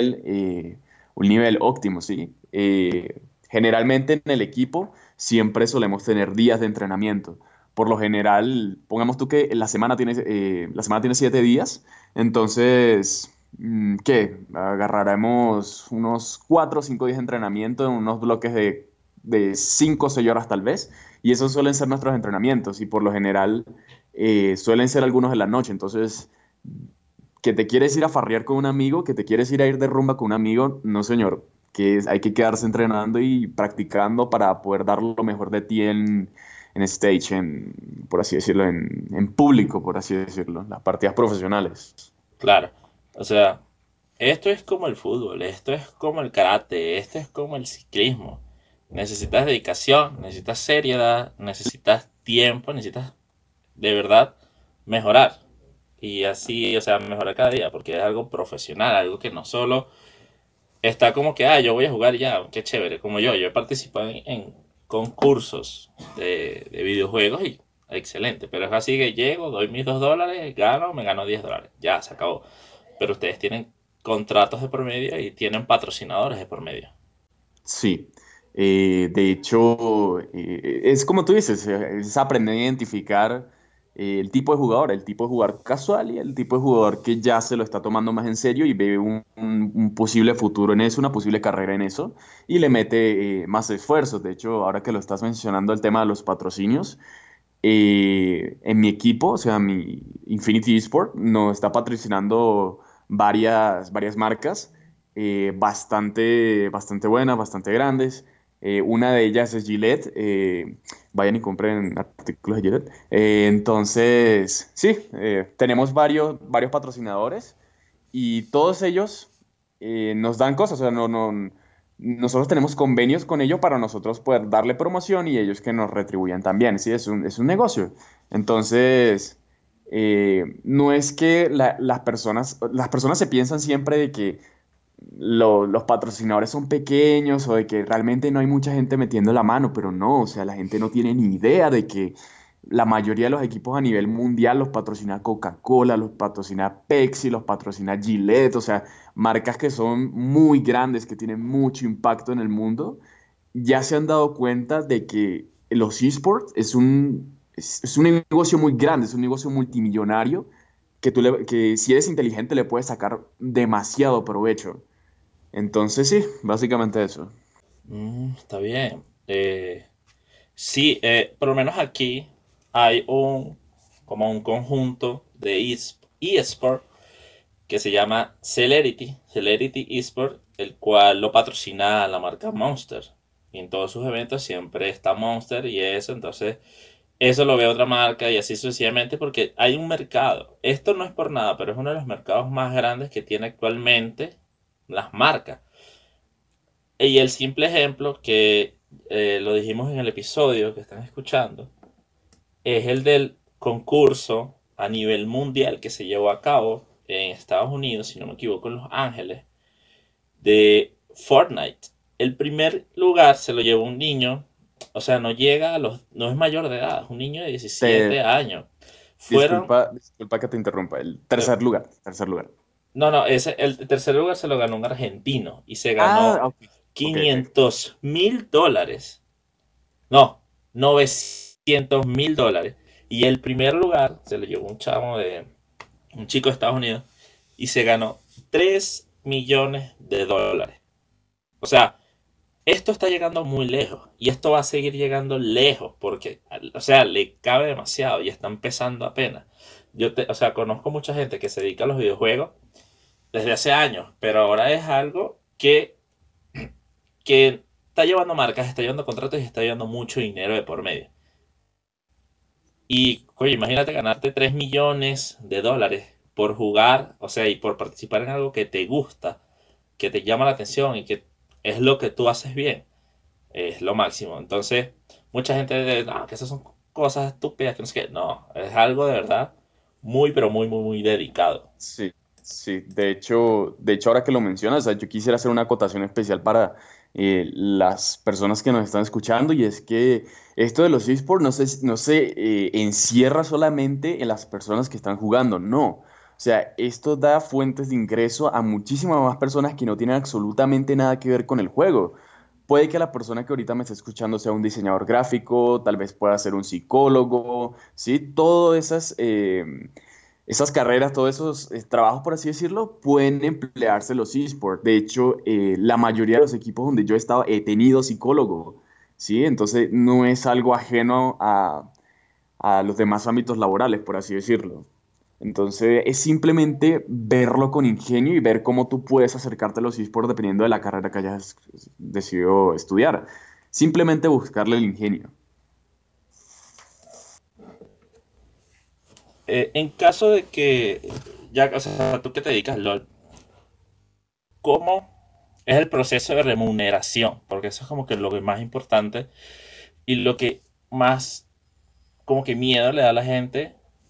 eh, un nivel óptimo, ¿sí? Eh, generalmente en el equipo siempre solemos tener días de entrenamiento. Por lo general, pongamos tú que la semana tiene, eh, la semana tiene siete días, entonces, mm, ¿qué? Agarraremos unos cuatro o cinco días de entrenamiento en unos bloques de de cinco o seis horas tal vez, y esos suelen ser nuestros entrenamientos, y por lo general eh, suelen ser algunos de la noche, entonces, que te quieres ir a farrear con un amigo, que te quieres ir a ir de rumba con un amigo, no señor, que es- hay que quedarse entrenando y practicando para poder dar lo mejor de ti en, en stage, en, por así decirlo, en, en público, por así decirlo, las partidas profesionales. Claro, o sea, esto es como el fútbol, esto es como el karate, esto es como el ciclismo. Necesitas dedicación, necesitas seriedad, necesitas tiempo, necesitas de verdad mejorar. Y así, o sea, mejorar cada día, porque es algo profesional, algo que no solo está como que, ah, yo voy a jugar y ya, qué chévere, como yo, yo he participado en, en concursos de, de videojuegos y excelente, pero es así que llego, doy mis dos dólares, gano, me gano diez dólares, ya, se acabó. Pero ustedes tienen contratos de por medio y tienen patrocinadores de por medio. Sí, eh, de hecho, eh, es como tú dices, eh, es aprender a identificar eh, el tipo de jugador, el tipo de jugador casual y el tipo de jugador que ya se lo está tomando más en serio y ve un, un- un posible futuro en eso, una posible carrera en eso, y le mete eh, más esfuerzos. De hecho, ahora que lo estás mencionando, el tema de los patrocinios, eh, en mi equipo, o sea, mi Infinity Esport, nos está patrocinando varias, varias marcas eh, bastante, bastante buenas, bastante grandes. Eh, una de ellas es Gillette. Eh, vayan y compren artículos de Gillette. Eh, entonces, sí, eh, tenemos varios, varios patrocinadores y todos ellos eh, nos dan cosas, o sea, no, no, nosotros tenemos convenios con ellos para nosotros poder darle promoción y ellos que nos retribuyan también, ¿sí? Es un, es un negocio. Entonces, eh, no es que la- las personas, las personas se piensan siempre de que lo- los patrocinadores son pequeños o de que realmente no hay mucha gente metiendo la mano, pero no, o sea, la gente no tiene ni idea de que la mayoría de los equipos a nivel mundial los patrocina Coca-Cola, los patrocina Pepsi, los patrocina Gillette, o sea, marcas que son muy grandes, que tienen mucho impacto en el mundo, ya se han dado cuenta de que los esports es un, es, es un negocio muy grande, es un negocio multimillonario que, tú le- que si eres inteligente le puedes sacar demasiado provecho. Entonces sí, básicamente eso. Mm, está bien. Eh, sí, eh, por lo menos aquí hay un, como un conjunto de es- eSport que se llama Celerity, Celerity eSport, el cual lo patrocina la marca Monster. Y en todos sus eventos siempre está Monster y eso, entonces eso lo ve otra marca y así sucesivamente porque hay un mercado. Esto no es por nada, pero es uno de los mercados más grandes que tiene actualmente las marcas. Y el simple ejemplo que eh, lo dijimos en el episodio que están escuchando es el del concurso a nivel mundial que se llevó a cabo en Estados Unidos, si no me equivoco, en Los Ángeles, de Fortnite. El primer lugar se lo llevó un niño, o sea, no llega a los, no es mayor de edad, es un niño de diecisiete Te, años. Fueron, disculpa, disculpa que te interrumpa. El eh, tercer lugar, tercer lugar. no, no, ese, el tercer lugar se lo ganó un argentino y se Ah, ganó ok. Ok, quinientos mil dólares. No, novecientos mil dólares. Y el primer lugar se lo llevó un chavo de un chico de Estados Unidos y se ganó tres millones de dólares. O sea, esto está llegando muy lejos y esto va a seguir llegando lejos porque, o sea, le cabe demasiado y está empezando apenas. Yo te, o sea, conozco mucha gente que se dedica a los videojuegos desde hace años, pero ahora es algo que, que está llevando marcas, está llevando contratos y está llevando mucho dinero de por medio. Y, oye, imagínate ganarte tres millones de dólares por jugar, o sea, y por participar en algo que te gusta, que te llama la atención y que es lo que tú haces bien. Es lo máximo. Entonces, mucha gente dice, no, que esas son cosas estúpidas, que no sé qué. No, es algo de verdad muy, pero muy, muy, muy dedicado. sí, sí. De hecho, de hecho, ahora que lo mencionas, o sea, yo quisiera hacer una acotación especial para eh, las personas que nos están escuchando, y es que esto de los esports no se, no se eh, encierra solamente en las personas que están jugando, no. O sea, esto da fuentes de ingreso a muchísimas más personas que no tienen absolutamente nada que ver con el juego. Puede que la persona que ahorita me está escuchando sea un diseñador gráfico, tal vez pueda ser un psicólogo, ¿sí? Todas esas, eh, esas carreras, todos esos eh, trabajos, por así decirlo, pueden emplearse en los esports. De hecho, eh, la mayoría de los equipos donde yo he estado he tenido psicólogo, ¿sí? Entonces no es algo ajeno a, a los demás ámbitos laborales, por así decirlo. Entonces es simplemente verlo con ingenio y ver cómo tú puedes acercarte a los esports dependiendo de la carrera que hayas decidido estudiar. Simplemente buscarle el ingenio. Eh, en caso de que, ya, o sea, tú que te dedicas al LOL, ¿cómo es el proceso de remuneración? Porque eso es como que lo que más importante y lo que más como que miedo le da a la gente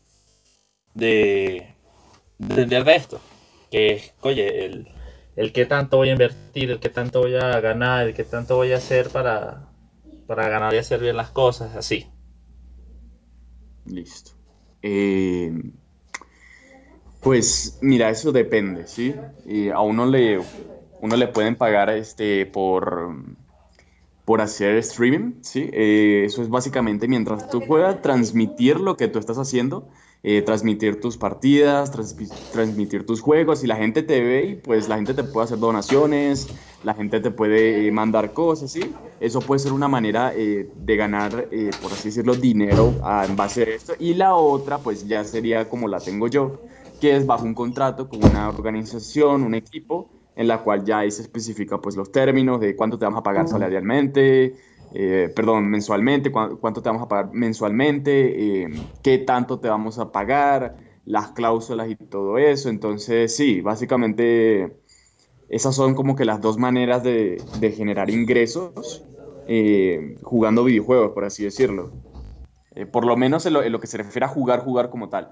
de, de entender de esto. Que es, oye, el, el qué tanto voy a invertir, el qué tanto voy a ganar, el qué tanto voy a hacer para, para ganar y hacer bien las cosas, así. Listo. Eh, pues mira, eso depende, ¿sí? Y a uno le, uno le pueden pagar este, por, por hacer streaming, ¿sí? Eh, eso es básicamente mientras tú puedas transmitir lo que tú estás haciendo, eh, transmitir tus partidas, transmi- transmitir tus juegos, y la gente te ve y pues la gente te puede hacer donaciones, la gente te puede eh, mandar cosas, ¿sí? Eso puede ser una manera eh, de ganar, eh, por así decirlo, dinero ah, en base a esto. Y la otra, pues ya sería como la tengo yo, que es bajo un contrato con una organización, un equipo en la cual ya ahí se especifica pues los términos de cuánto te vamos a pagar salarialmente, eh, perdón, mensualmente, cu- cuánto te vamos a pagar mensualmente, eh, qué tanto te vamos a pagar, las cláusulas y todo eso. Entonces, sí, básicamente esas son como que las dos maneras de, de generar ingresos eh, jugando videojuegos, por así decirlo. Eh, por lo menos en lo, en lo que se refiere a jugar, jugar como tal.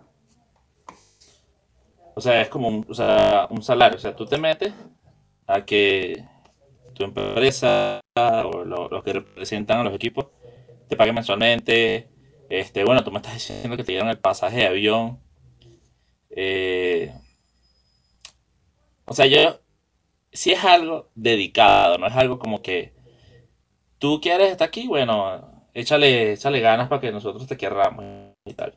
O sea, es como un, o sea, un salario. O sea, tú te metes a que tu empresa o lo- los que representan a los equipos te paguen mensualmente. Este, bueno, tú me estás diciendo que te dieron el pasaje de avión. eh, o sea, yo, si es algo dedicado, no es algo como que tú quieres estar aquí, bueno, échale, échale ganas para que nosotros te querramos y tal.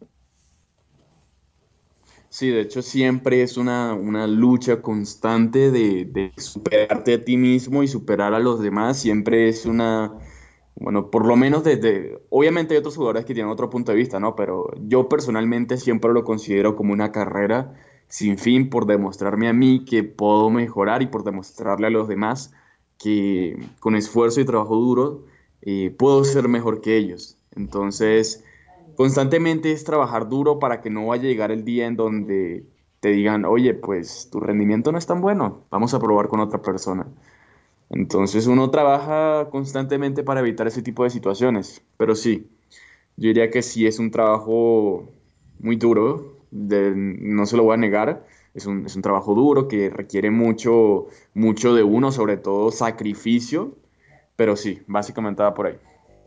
Sí, de hecho siempre es una, una lucha constante de, de superarte a ti mismo y superar a los demás. Siempre es una, bueno, por lo menos desde, obviamente hay otros jugadores que tienen otro punto de vista, ¿no? Pero yo personalmente siempre lo considero como una carrera sin fin por demostrarme a mí que puedo mejorar y por demostrarle a los demás que con esfuerzo y trabajo duro eh, puedo ser mejor que ellos. Entonces... Constantemente es trabajar duro para que no vaya a llegar el día en donde te digan, oye, pues tu rendimiento no es tan bueno, vamos a probar con otra persona. Entonces uno trabaja constantemente para evitar ese tipo de situaciones. Pero sí, yo diría que sí es un trabajo muy duro, de- no se lo voy a negar. Es un, es un trabajo duro que requiere mucho, mucho de uno, sobre todo sacrificio. Pero sí, básicamente va por ahí.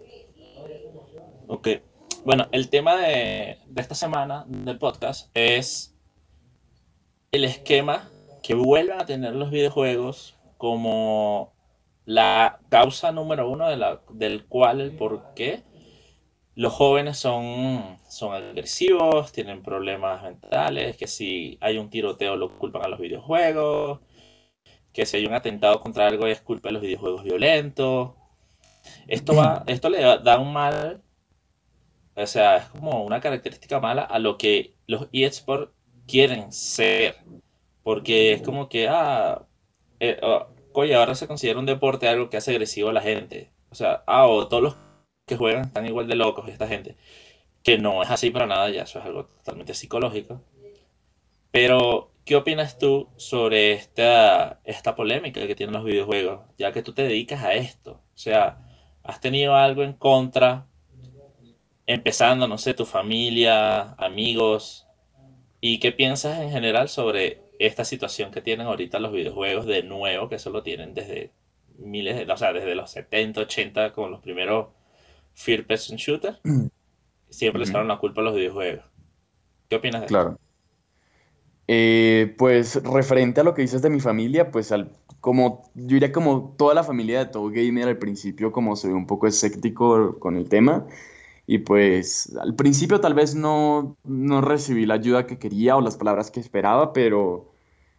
Ok. Bueno, el tema de, de esta semana del podcast es el esquema que vuelvan a tener los videojuegos como, la causa número uno de la, del cual, el por qué los jóvenes son, son agresivos, tienen problemas mentales, que si hay un tiroteo lo culpan a los videojuegos, que si hay un atentado contra algo es culpa de los videojuegos violentos. Esto va, esto le da da un mal, o sea, es como una característica mala a lo que los eSports quieren ser. Porque es como que, ah, eh, oh, oye, ahora se considera un deporte algo que hace agresivo a la gente. O sea, ah, o todos los que juegan están igual de locos esta gente. Que no es así para nada, ya eso es algo totalmente psicológico. Pero, ¿qué opinas tú sobre esta, esta polémica que tienen los videojuegos? Ya que tú te dedicas a esto. O sea, ¿has tenido algo en contra? Empezando, no sé, tu familia, amigos. ¿Y qué piensas en general sobre esta situación que tienen ahorita los videojuegos de nuevo, que eso lo tienen desde miles de, o sea, desde los setenta ochenta con los primeros First Person Shooter? Siempre les Ujú, echaron la culpa a los videojuegos. ¿Qué opinas de esto? claro. Eh, pues referente a lo que dices de mi familia, pues al, como yo diría como toda la familia de todo gamer al principio como soy un poco escéptico con el tema y pues al principio tal vez no, no recibí la ayuda que quería o las palabras que esperaba, pero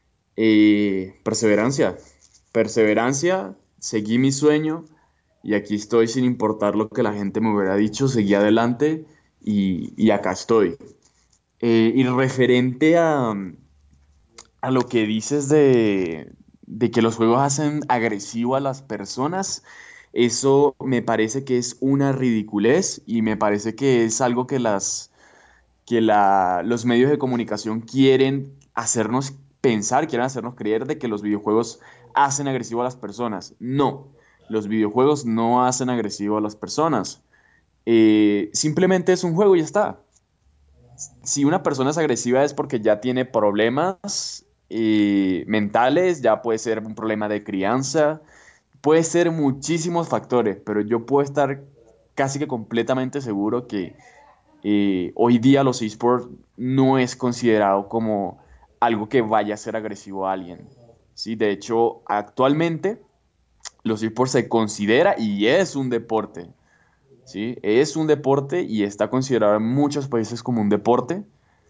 eh, perseverancia, perseverancia, seguí mi sueño y aquí estoy sin importar lo que la gente me hubiera dicho, seguí adelante y, y acá estoy. Eh, y referente a a lo que dices de, de que los juegos hacen agresivo a las personas, eso me parece que es una ridiculez y me parece que es algo que las que la, los medios de comunicación quieren hacernos pensar, quieren hacernos creer de que los videojuegos hacen agresivo a las personas. No, los videojuegos no hacen agresivo a las personas. Eh, simplemente es un juego y ya está. Si una persona es agresiva es porque ya tiene problemas eh, mentales, ya puede ser un problema de crianza, puede ser muchísimos factores, pero yo puedo estar casi que completamente seguro que eh, hoy día los esports no es considerado como algo que vaya a ser agresivo a alguien. ¿Sí? De hecho, actualmente los esports se considera y es un deporte. ¿Sí? Es un deporte y está considerado en muchos países como un deporte.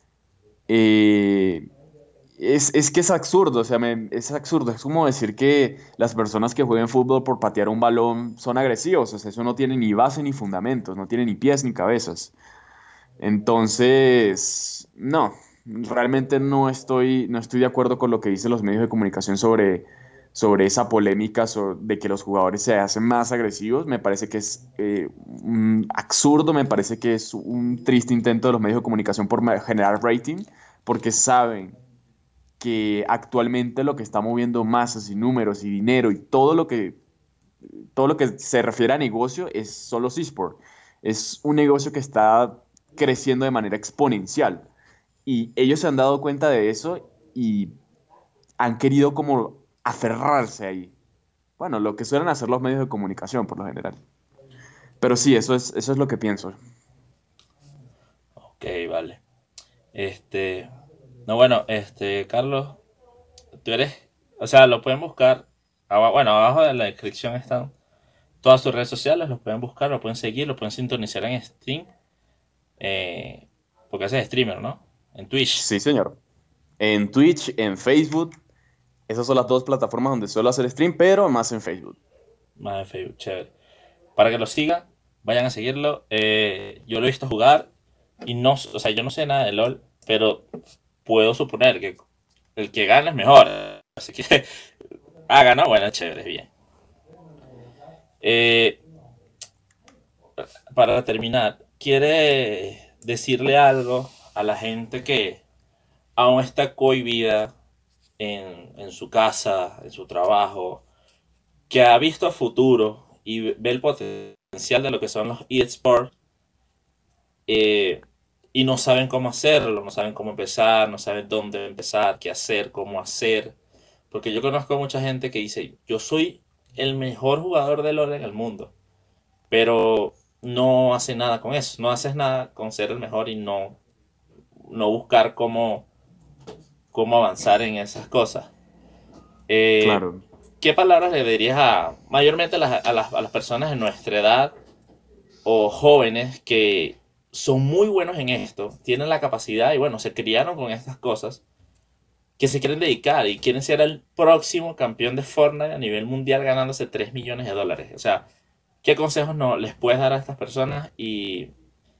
Eh, es, es que es absurdo, o sea, me- es absurdo. Es como decir que las personas que juegan fútbol por patear un balón son agresivos. O sea, eso no tiene ni base ni fundamentos, no tiene ni pies ni cabezas. Entonces, no, realmente no estoy, no estoy de acuerdo con lo que dicen los medios de comunicación sobre, sobre esa polémica so- de que los jugadores se hacen más agresivos. Me parece que es eh, un absurdo, me parece que es un triste intento de los medios de comunicación por ma- generar rating, porque saben que actualmente lo que está moviendo masas y números y dinero y todo lo que, todo lo que se refiere a negocio es solo eSport. Es un negocio que está creciendo de manera exponencial. Y ellos se han dado cuenta de eso y han querido como aferrarse ahí. Bueno, lo que suelen hacer los medios de comunicación por lo general. Pero sí, eso es, eso es lo que pienso. Ok, vale. Este, no, bueno, este, Carlos, tú eres, o sea, lo pueden buscar, aba- bueno, abajo de la descripción están todas sus redes sociales, los pueden buscar, lo pueden seguir, lo pueden sintonizar en Steam, eh, porque haces streamer, ¿no? En Twitch, Sí, señor. En Twitch, en Facebook, esas son las dos plataformas donde suelo hacer stream, pero más en Facebook. más en Facebook, chévere. Para que lo sigan, vayan a seguirlo. Eh, yo lo he visto jugar y no, o sea, yo no sé nada de LOL, pero puedo suponer que el que gana es mejor. Así que haga, ¿no? Bueno, chévere, bien. Eh, para terminar, ¿quiere decirle algo a la gente que aún está cohibida en, en su casa, en su trabajo, que ha visto a futuro y ve el potencial de lo que son los eSports, eh, y no saben cómo hacerlo, no saben cómo empezar, no saben dónde empezar, qué hacer, cómo hacer? Porque yo conozco a mucha gente que dice, yo soy el mejor jugador de LoL en el mundo, pero no hace nada con eso, no haces nada con ser el mejor y no, no buscar cómo, cómo avanzar en esas cosas. Eh, Claro. ¿qué palabras le dirías a mayormente a las, a las, a las personas de nuestra edad o jóvenes que son muy buenos en esto, tienen la capacidad y bueno, se criaron con estas cosas, que se quieren dedicar y quieren ser el próximo campeón de Fortnite a nivel mundial ganándose tres millones de dólares? O sea, ¿qué consejos no les puedes dar a estas personas y,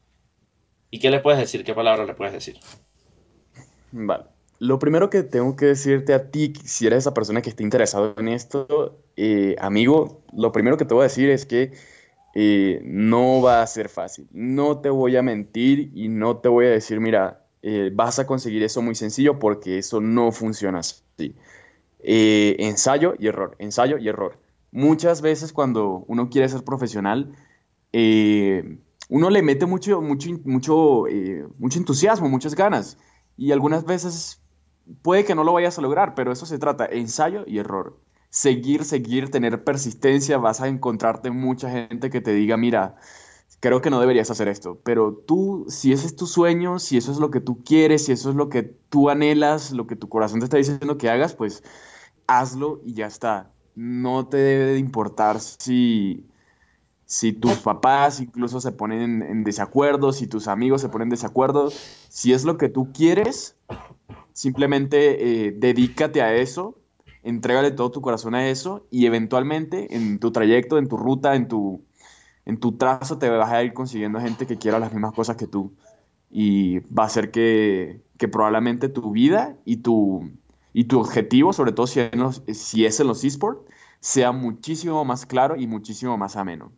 y qué les puedes decir? ¿Qué palabras les puedes decir? Vale. Lo primero que tengo que decirte a ti, si eres esa persona que está interesado en esto, eh, amigo, lo primero que te voy a decir es que eh, no va a ser fácil. No te voy a mentir y no te voy a decir, mira, eh, vas a conseguir eso muy sencillo porque eso no funciona así. Eh, ensayo y error, ensayo y error. Muchas veces cuando uno quiere ser profesional, eh, uno le mete mucho, mucho, mucho, eh, mucho entusiasmo, muchas ganas. Y algunas veces puede que no lo vayas a lograr, pero eso se trata, ensayo y error. Seguir, seguir, tener persistencia, vas a encontrarte mucha gente que te diga, mira, creo que no deberías hacer esto, pero tú, si ese es tu sueño, si eso es lo que tú quieres, si eso es lo que tú anhelas, lo que tu corazón te está diciendo que hagas, pues hazlo y ya está. No te debe de importar si, si tus papás incluso se ponen en, en desacuerdo, si tus amigos se ponen en desacuerdo. Si es lo que tú quieres, simplemente eh, dedícate a eso, entrégale todo tu corazón a eso y eventualmente en tu trayecto, en tu ruta, en tu, en tu trazo te vas a ir consiguiendo gente que quiera las mismas cosas que tú. Y va a hacer que, que probablemente tu vida y tu, y tu objetivo, sobre todo si, en los- si es en los esports, sea muchísimo más claro y muchísimo más ameno.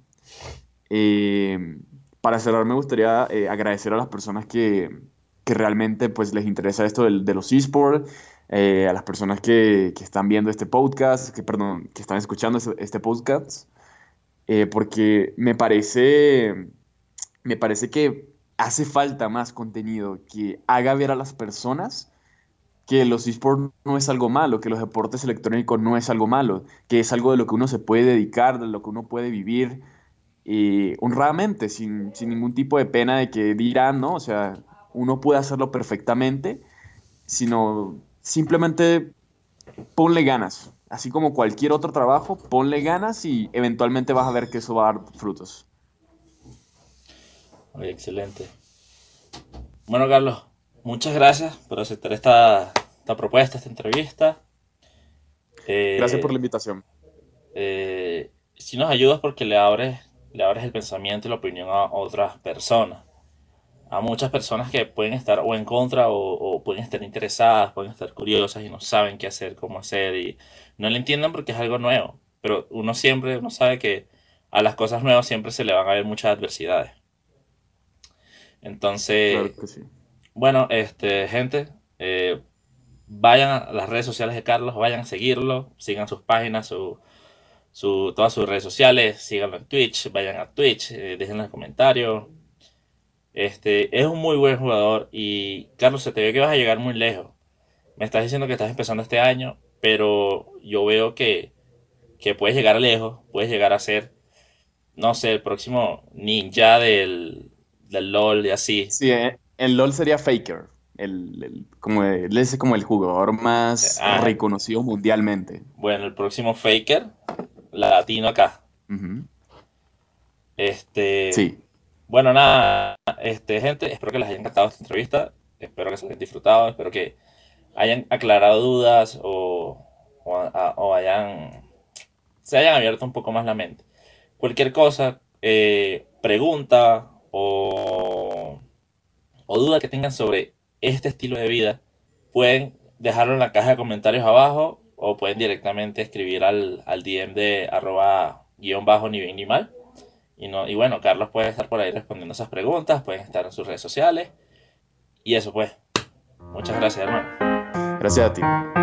Eh, para cerrar, me gustaría eh, agradecer a las personas que, que realmente pues, les interesa esto del- de, los esports, eh, a las personas que, que están viendo este podcast, que, perdón, que están escuchando este, este podcast, eh, porque me parece, me parece que hace falta más contenido que haga ver a las personas que los esports no es algo malo, que los deportes electrónicos no es algo malo, que es algo de lo que uno se puede dedicar, de lo que uno puede vivir eh, honradamente, sin, sin ningún tipo de pena de que dirán, ¿no? O sea, uno puede hacerlo perfectamente, sino simplemente ponle ganas. Así como cualquier otro trabajo, ponle ganas y eventualmente vas a ver que eso va a dar frutos. Oye, excelente. Bueno, Carlos, muchas gracias por aceptar esta, esta propuesta, esta entrevista. Gracias por Eh, la invitación. eh, si nos ayudas porque le abres, le abres el pensamiento y la opinión a otras personas. A muchas personas que pueden estar o en contra o, o pueden estar interesadas, pueden estar curiosas y no saben qué hacer, cómo hacer y no le entienden porque es algo nuevo. Pero uno siempre, uno sabe que a las cosas nuevas siempre se le van a ver muchas adversidades. Entonces, Claro que sí. bueno, este, gente, eh, vayan a las redes sociales de Carlos, vayan a seguirlo, sigan sus páginas, su, su, todas sus redes sociales, síganlo en Twitch, vayan a Twitch, eh, dejen los comentarios. Este, es un muy buen jugador y Carlos, se te ve que vas a llegar muy lejos. Me estás diciendo que estás empezando este año, pero yo veo que, que puedes llegar lejos, puedes llegar a ser, no sé, el próximo ninja del, del LOL y así. Sí, eh, el LOL sería Faker, el, el- como, él es como el jugador más Ah, reconocido mundialmente. bueno, el próximo Faker, latino acá. Ujú. Este, Sí, bueno, nada, este, gente, espero que les haya encantado esta entrevista, espero que se hayan disfrutado, espero que hayan aclarado dudas o, o, a- o hayan, se hayan abierto un poco más la mente. Cualquier cosa, eh, pregunta o, o duda que tengan sobre este estilo de vida, pueden dejarlo en la caja de comentarios abajo o pueden directamente escribir al, al D M de arroba guión bajo ni bien ni mal. Y, no, y bueno, Carlos puede estar por ahí respondiendo esas preguntas, pueden estar en sus redes sociales. Y eso pues, muchas gracias hermano. gracias a ti.